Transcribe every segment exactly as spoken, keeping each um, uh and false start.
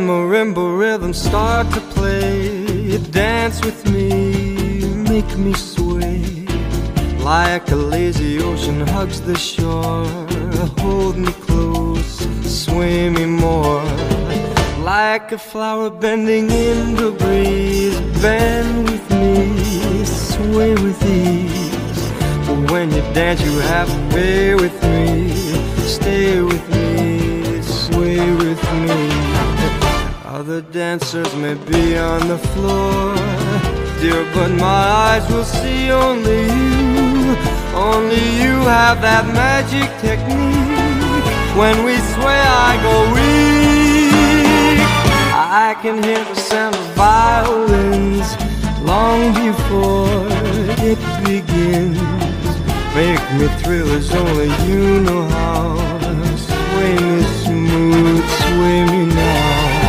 marimba rhythms start to play, dance with me, make me sway. Like a lazy ocean hugs the shore, hold me close, sway me more. Like a flower bending in the breeze, bend with me, sway with ease. But when you dance you have to be with me, stay with me, sway with me. Other dancers may be on the floor, dear, but my eyes will see only you. Only you have that magic technique. When we sway I go weak. I can hear the sound of violins long before it begins. Make me thrill as only you know how. Sway me smooth, sway me now.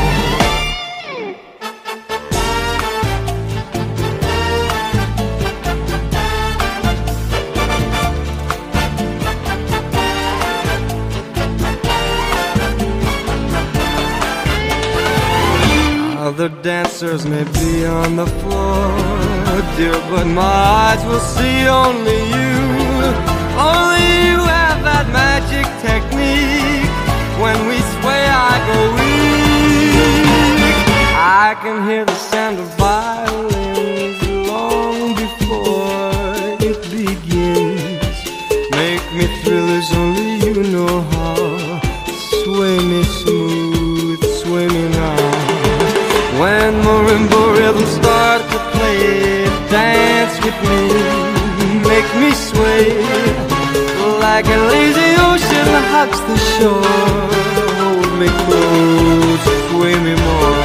Other dancers may be on the floor, dear, but my eyes will see only you. Only you have that magic technique. When we sway I go weak. I can hear the sound of violins long before it begins. Make me thrill as only you know how. Sway me smooth, sway me now. When marimba rhythms start to play, dance with me, make me sway. Like a lazy ocean hugs the shore, hold me close, sway me more.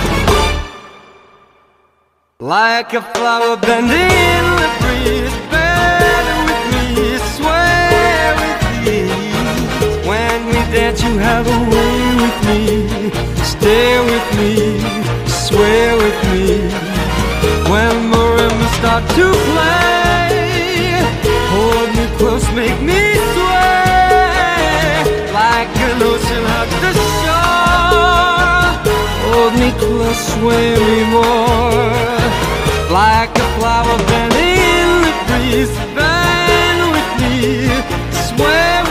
Like a flower bending in the breeze, bend with me, sway with ease. When we dance you have a way with me, stay with me, sway with me. When marimbas start to play, hold me close, make me sway. Like an ocean hugs the shore, hold me close, sway me more. Like a flower bending in the breeze, bend with me, sway